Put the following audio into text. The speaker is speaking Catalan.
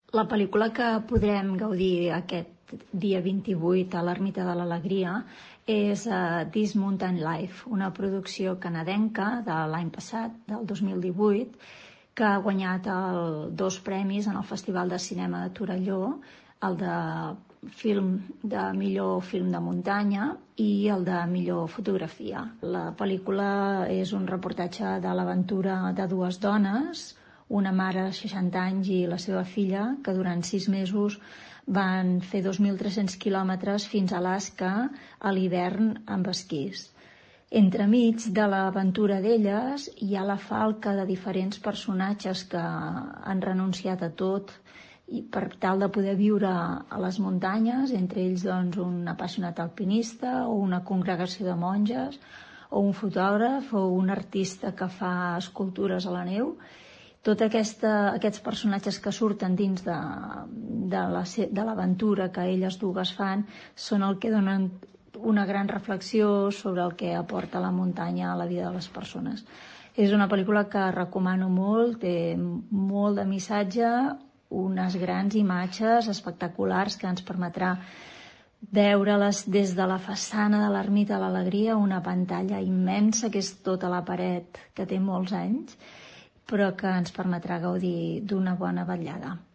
La pel·lícula que podrem gaudir aquest dia 28 a l'Ermita de l'Alegria és This Mountain Life, una producció canadenca de l'any passat, del 2018, que ha guanyat dos premis en el Festival de Cinema de Torelló, el de millor film de muntanya i el de millor fotografia. La pel·lícula és un reportatge de l'aventura de dues dones, una mare de 60 anys i la seva filla, que durant 6 mesos van fer 2.300 quilòmetres fins a Alaska a l'hivern amb esquís. Entremig de l'aventura d'elles hi ha la falca de diferents personatges que han renunciat a tot i per tal de poder viure a les muntanyes, entre ells doncs, un apassionat alpinista o una congregació de monges o un fotògraf o un artista que fa escultures a la neu. Tots aquests personatges que surten dins de l'aventura que elles dues fan són el que donen una gran reflexió sobre el que aporta la muntanya a la vida de les persones. És una pel·lícula que recomano molt, té molt de missatge, unes grans imatges espectaculars que ens permetrà veure-les des de la façana de l'Ermita de l'Alegria, una pantalla immensa que és tota la paret, que té molts anys, però que ens permetrà gaudir d'una bona vetllada.